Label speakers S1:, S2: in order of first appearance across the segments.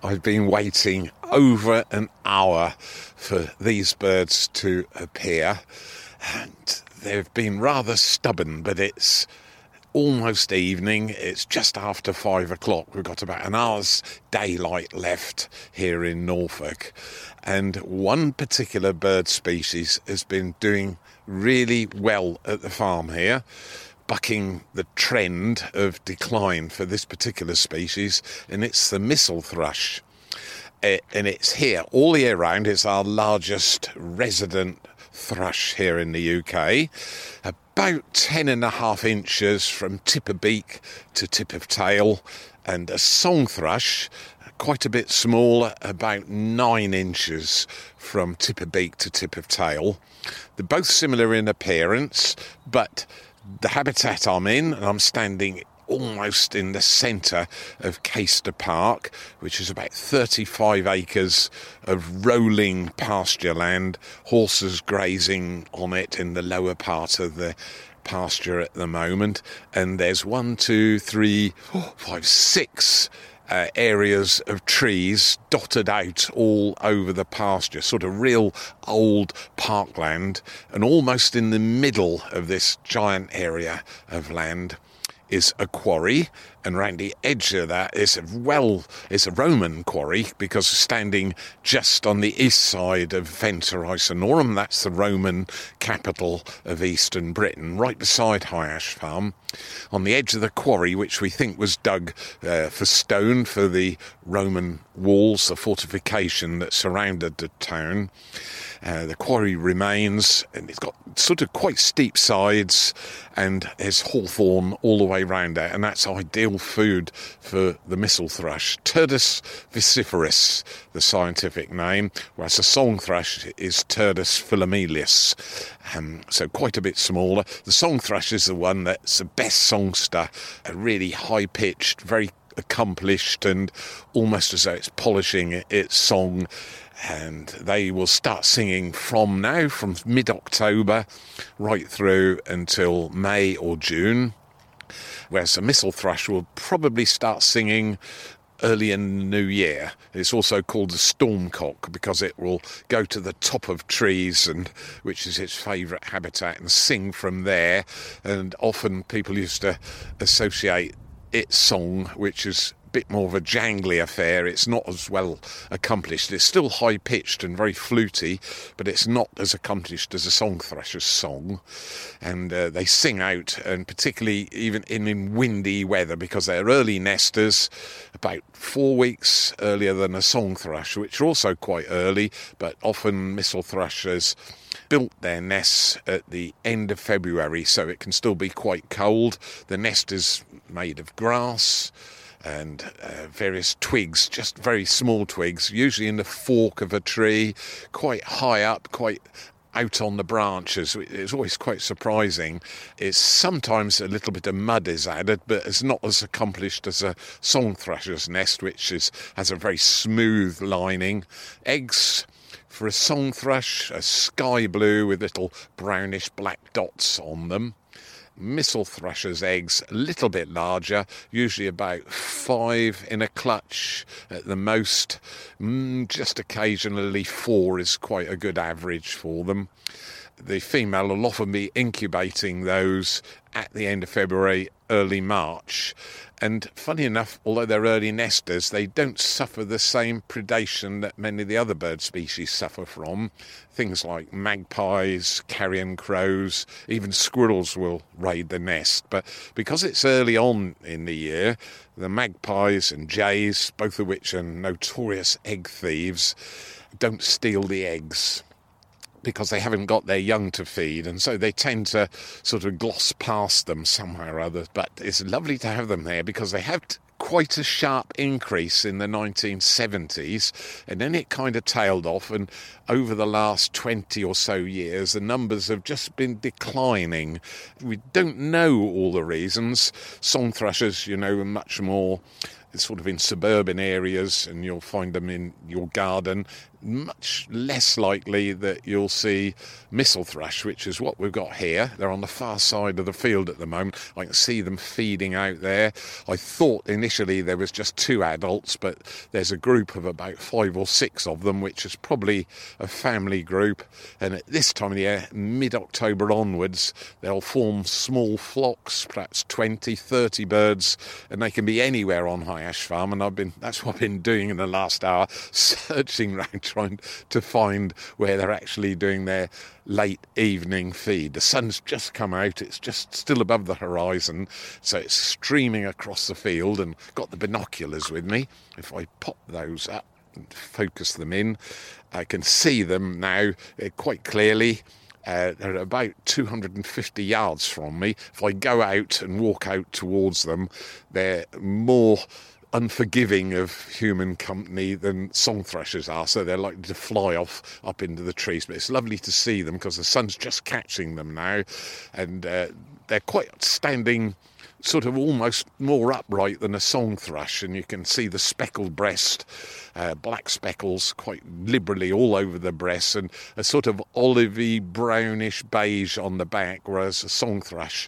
S1: I've been waiting over an hour for these birds to appear, and they've been rather stubborn, but it's almost evening. It's just after 5 o'clock. We've got about an hour's daylight left here in Norfolk, and one particular bird species has been doing really well at the farm here, bucking the trend of decline for this particular species, and it's the missel thrush. And it's here all year round. It's our largest resident thrush here in the UK, about 10.5 inches from tip of beak to tip of tail, and a song thrush, quite a bit smaller, about 9 inches from tip of beak to tip of tail. They're both similar in appearance, but the habitat I'm in, and I'm standing almost in the centre of Caister Park, which is about 35 acres of rolling pasture land, horses grazing on it in the lower part of the pasture at the moment. And there's 6 areas of trees dotted out all over the pasture, sort of real old parkland. And almost in the middle of this giant area of land is a quarry, and round the edge of that is it's a Roman quarry, because standing just on the east side of Venter Icenorum, that's the Roman capital of eastern Britain, right beside High Ash Farm. On the edge of the quarry, which we think was dug for stone for the Roman walls, the fortification that surrounded the town. The quarry remains, and it's got sort of quite steep sides, and there's hawthorn all the way round it, and that's ideal food for the missel thrush. Turdus vociferus, the scientific name, whereas the song thrush is Turdus philomelius, so quite a bit smaller. The song thrush is the one that's the best songster, a really high-pitched, very accomplished, and almost as though it's polishing its song. And they will start singing from mid-October right through until May or June, whereas the missel thrush will probably start singing early in the new year. It's also called the stormcock because it will go to the top of trees, and which is its favourite habitat, and sing from there. And often people used to associate its song, which is bit more of a jangly affair. It's not as well accomplished. It's still high pitched and very fluty, but it's not as accomplished as a song thrusher's song. And they sing out, and particularly even in windy weather, because they're early nesters, about 4 weeks earlier than a song thrush, which are also quite early, but often missel thrushes built their nests at the end of February, so it can still be quite cold. The nest is made of grass and various twigs, just very small twigs, usually in the fork of a tree, quite high up, quite out on the branches. It's always quite surprising. It's sometimes a little bit of mud is added, but it's not as accomplished as a song thrusher's nest, which has a very smooth lining. Eggs for a song thrush, a sky blue with little brownish black dots on them. Missel thrushers' eggs a little bit larger, usually about 5 in a clutch at the most. Just occasionally 4 is quite a good average for them. The female will often be incubating those at the end of February, early March. And funny enough, although they're early nesters, they don't suffer the same predation that many of the other bird species suffer from. Things like magpies, carrion crows, even squirrels will raid the nest. But because it's early on in the year, the magpies and jays, both of which are notorious egg thieves, don't steal the eggs, because they haven't got their young to feed, and so they tend to sort of gloss past them somehow or other. But it's lovely to have them there, because they have quite a sharp increase in the 1970s, and then it kind of tailed off, and over the last 20 or so years the numbers have just been declining. We don't know all the reasons. Song thrushes, are much more sort of in suburban areas, and you'll find them in your garden. much less likely that you'll see missel thrush, which is what we've got here. They're on the far side of the field at the moment. I can see them feeding out there. I thought initially there was just 2 adults, but there's a group of about 5 or 6 of them, which is probably a family group. And at this time of the year, mid-October onwards, they'll form small flocks, perhaps 20, 30 birds, and they can be anywhere on High Ash Farm. And that's what I've been doing in the last hour, searching around, trying to find where they're actually doing their late evening feed. The sun's just come out, it's just still above the horizon, so it's streaming across the field, and got the binoculars with me. If I pop those up and focus them in, I can see them now quite clearly. They're about 250 yards from me. If I go out and walk out towards them, they're more unforgiving of human company than song thrushes are, so they're likely to fly off up into the trees. But it's lovely to see them because the sun's just catching them now, and they're quite standing sort of almost more upright than a song thrush, and you can see the speckled breast, black speckles quite liberally all over the breast, and a sort of olivey brownish beige on the back, whereas a song thrush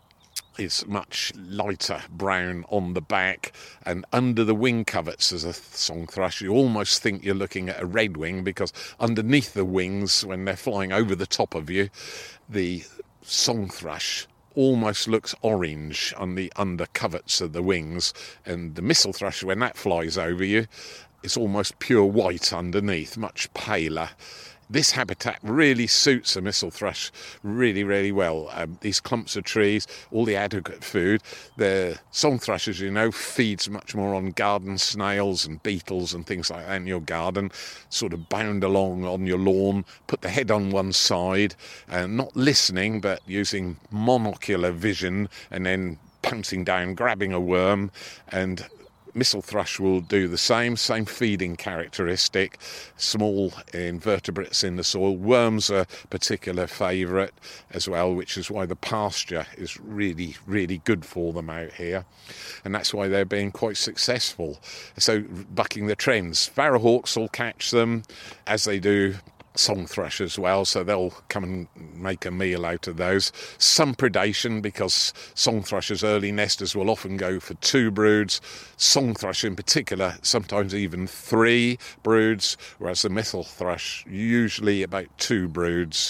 S1: is much lighter brown on the back, and under the wing coverts as a song thrush you almost think you're looking at a redwing, because underneath the wings, when they're flying over the top of you, the song thrush almost looks orange on the under coverts of the wings, and the missel thrush, when that flies over you, it's almost pure white underneath, much paler. This habitat really suits a missel thrush really, really well. These clumps of trees, all the adequate food. The song thrush, as you know, feeds much more on garden snails and beetles and things like that in your garden, sort of bound along on your lawn, put the head on one side, not listening, but using monocular vision, and then pouncing down, grabbing a worm, and missel thrush will do the same feeding characteristic, small invertebrates in the soil. Worms are a particular favourite as well, which is why the pasture is really, really good for them out here. And that's why they're being quite successful. So bucking the trends. Sparrowhawks will catch them, as they do song thrush as well, so they'll come and make a meal out of those. Some predation, because song thrushes, early nesters, will often go for 2 broods. Song thrush in particular, sometimes even 3 broods, whereas the missel thrush, usually about 2 broods,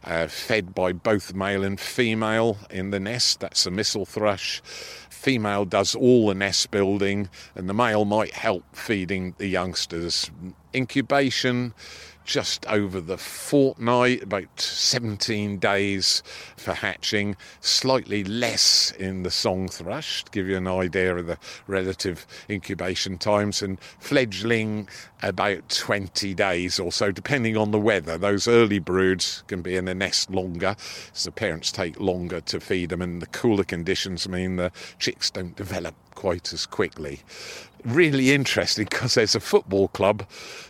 S1: fed by both male and female in the nest. That's the missel thrush. Female does all the nest building, and the male might help feeding the youngsters. Incubation, just over the fortnight, about 17 days for hatching, slightly less in the song thrush, to give you an idea of the relative incubation times, and fledgling about 20 days or so, depending on the weather. Those early broods can be in the nest longer, as the parents take longer to feed them, and the cooler conditions mean the chicks don't develop quite as quickly. Really interesting, because there's a football club,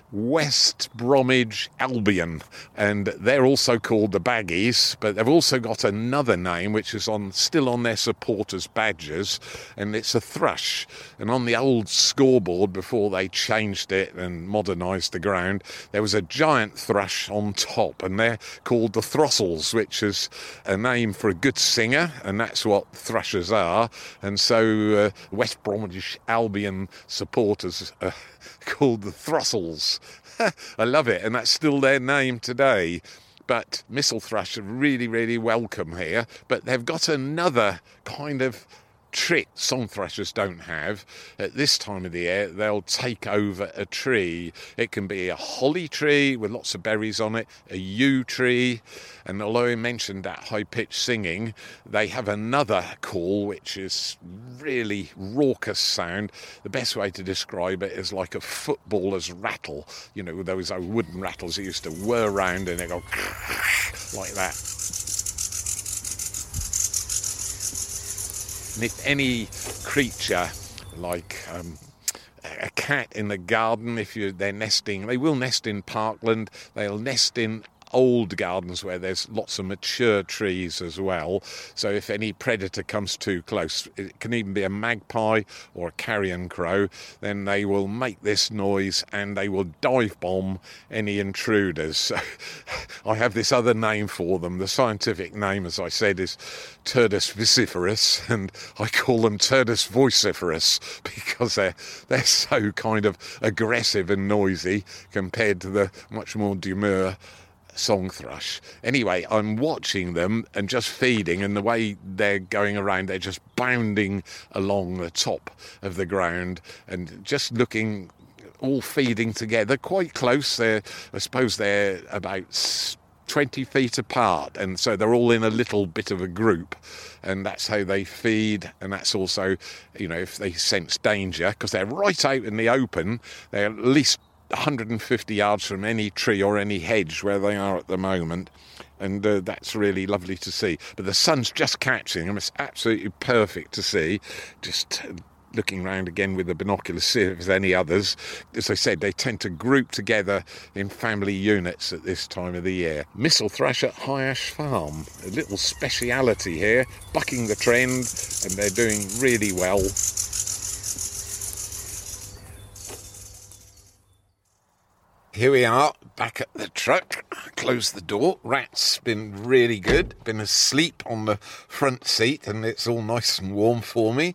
S1: West Bromwich Albion, and they're also called the Baggies, but they've also got another name which is still on their supporters' badges, and it's a thrush. And on the old scoreboard, before they changed it and modernised the ground, there was a giant thrush on top, and they're called the Throstles, which is a name for a good singer, and that's what thrushes are. And so West Bromwich Albion supporters called the Throstles. I love it, and that's still their name today. But missel thrush are really, really welcome here. But they've got another kind of trick song thrushes don't have. At this time of the year, they'll take over a tree. It can be a holly tree with lots of berries on it, a yew tree, and although I mentioned that high-pitched singing, they have another call which is really raucous sound. The best way to describe it is like a footballer's rattle, you know, those old wooden rattles that used to whir round and they go like that. And if any creature, like a cat in the garden, they're nesting, they will nest in parkland, they'll nest in old gardens where there's lots of mature trees as well. So if any predator comes too close, it can even be a magpie or a carrion crow, then they will make this noise and they will dive bomb any intruders. So I have this other name for them. The scientific name, as I said, is Turdus vociferus, and I call them Turdus vociferus because they're so kind of aggressive and noisy compared to the much more demure song thrush. Anyway, I'm watching them and just feeding, and the way they're going around, they're just bounding along the top of the ground and just looking, all feeding together quite close. I suppose they're about 20 feet apart, and so they're all in a little bit of a group, and that's how they feed. And that's also, if they sense danger, because they're right out in the open, they're at least 150 yards from any tree or any hedge where they are at the moment, and that's really lovely to see. But the sun's just catching them. It's absolutely perfect to see. Just looking round again with the binoculars, see if there's any others. As I said, they tend to group together in family units at this time of the year. Missel thrush at High Ash Farm, a little speciality here, bucking the trend, and they're doing really well. Here we are, back at the truck. Close the door. Rat's been really good. Been asleep on the front seat, and it's all nice and warm for me.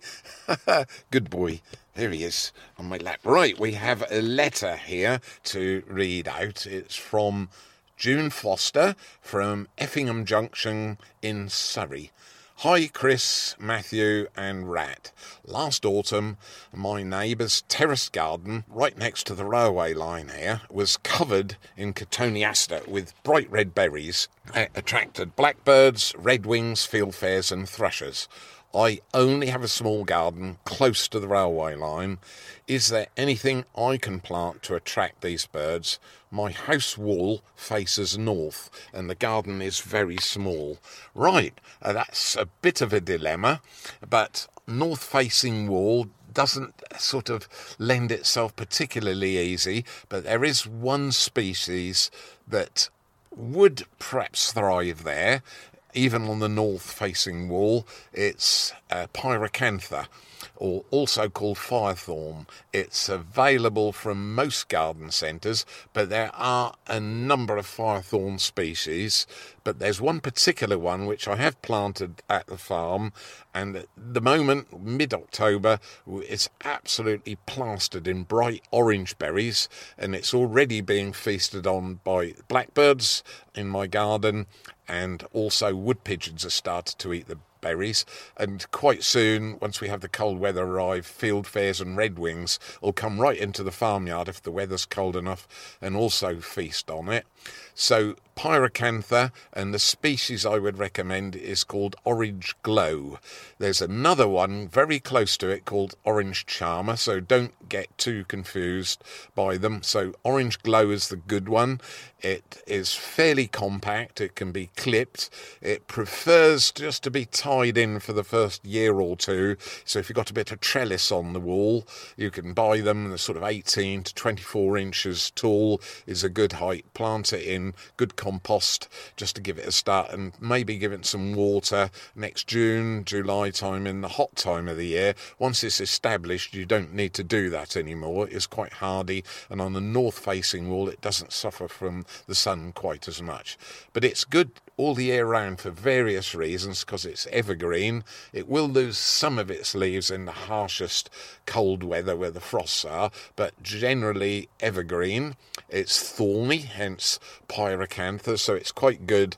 S1: Good boy. Here he is on my lap. Right, we have a letter here to read out. It's from June Foster from Effingham Junction in Surrey. Hi Chris, Matthew and Rat. Last autumn, my neighbour's terrace garden, right next to the railway line here, was covered in cotoneaster with bright red berries. It attracted blackbirds, redwings, fieldfares and thrushes. I only have a small garden close to the railway line. Is there anything I can plant to attract these birds? My house wall faces north and the garden is very small. Right, that's a bit of a dilemma, but north-facing wall doesn't sort of lend itself particularly easy, but there is one species that would perhaps thrive there, even on the north-facing wall. It's Pyracantha, or also called firethorn. It's available from most garden centres, but there are a number of firethorn species. But there's one particular one which I have planted at the farm, and at the moment, mid-October, it's absolutely plastered in bright orange berries, and it's already being feasted on by blackbirds in my garden, and also wood pigeons have started to eat the berries, and quite soon, once we have the cold weather arrive, fieldfares and redwings will come right into the farmyard if the weather's cold enough and also feast on it. So Pyracantha, and the species I would recommend is called Orange Glow. There's another one very close to it called Orange Charmer, so don't get too confused by them. So Orange Glow is the good one. It is fairly compact, it can be clipped, it prefers just to be tied in for the first year or two, so if you've got a bit of trellis on the wall, you can buy them. They're sort of 18 to 24 inches tall is a good height. Plant it in good compost just to give it a start, and maybe give it some water next June, July time, in the hot time of the year. Once it's established, you don't need to do that anymore. It's quite hardy, and on the north-facing wall, it doesn't suffer from the sun quite as much. But it's good all the year round for various reasons, because it's evergreen. It will lose some of its leaves in the harshest cold weather where the frosts are, but generally evergreen. It's thorny, hence Pyracantha, so it's quite good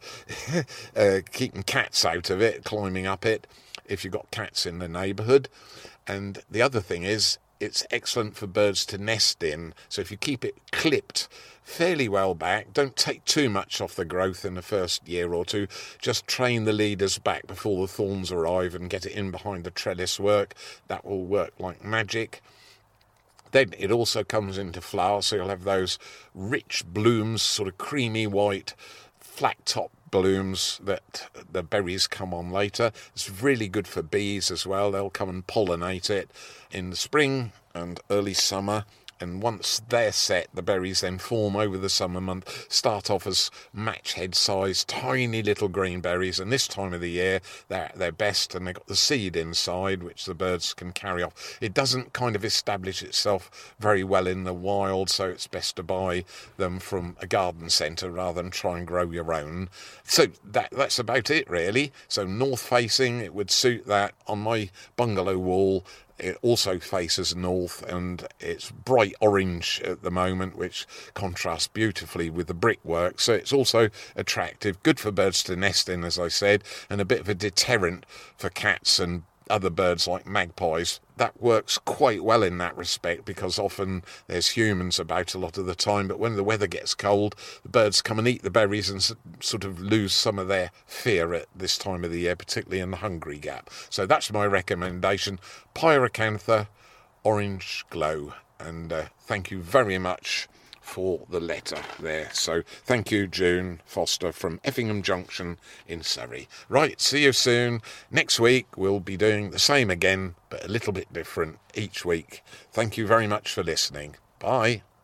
S1: keeping cats out of it, climbing up it, if you've got cats in the neighbourhood. And the other thing is, it's excellent for birds to nest in, so if you keep it clipped fairly well back, don't take too much off the growth in the first year or two, just train the leaders back before the thorns arrive and get it in behind the trellis work. That will work like magic. Then it also comes into flower, so you'll have those rich blooms, sort of creamy white, flat top blooms that the berries come on later. It's really good for bees as well. They'll come and pollinate it in the spring and early summer. and once they're set, the berries then form over the summer month, start off as match head size, tiny little green berries, and this time of the year they're best, and they've got the seed inside which the birds can carry off. It doesn't kind of establish itself very well in the wild, so it's best to buy them from a garden centre rather than try and grow your own. So that's about it really. So north facing, it would suit that. On my bungalow wall, it also faces north, and it's bright orange at the moment, which contrasts beautifully with the brickwork. So it's also attractive, good for birds to nest in, as I said, and a bit of a deterrent for cats and other birds like magpies. That works quite well in that respect, because often there's humans about a lot of the time, but when the weather gets cold, the birds come and eat the berries and sort of lose some of their fear at this time of the year, particularly in the Hungry Gap. So that's my recommendation, Pyracantha Orange Glow. And thank you very much for the letter there. So thank you, June Foster from Effingham Junction in Surrey. Right, see you soon. Next week we'll be doing the same again, but a little bit different each week. Thank you very much for listening. Bye.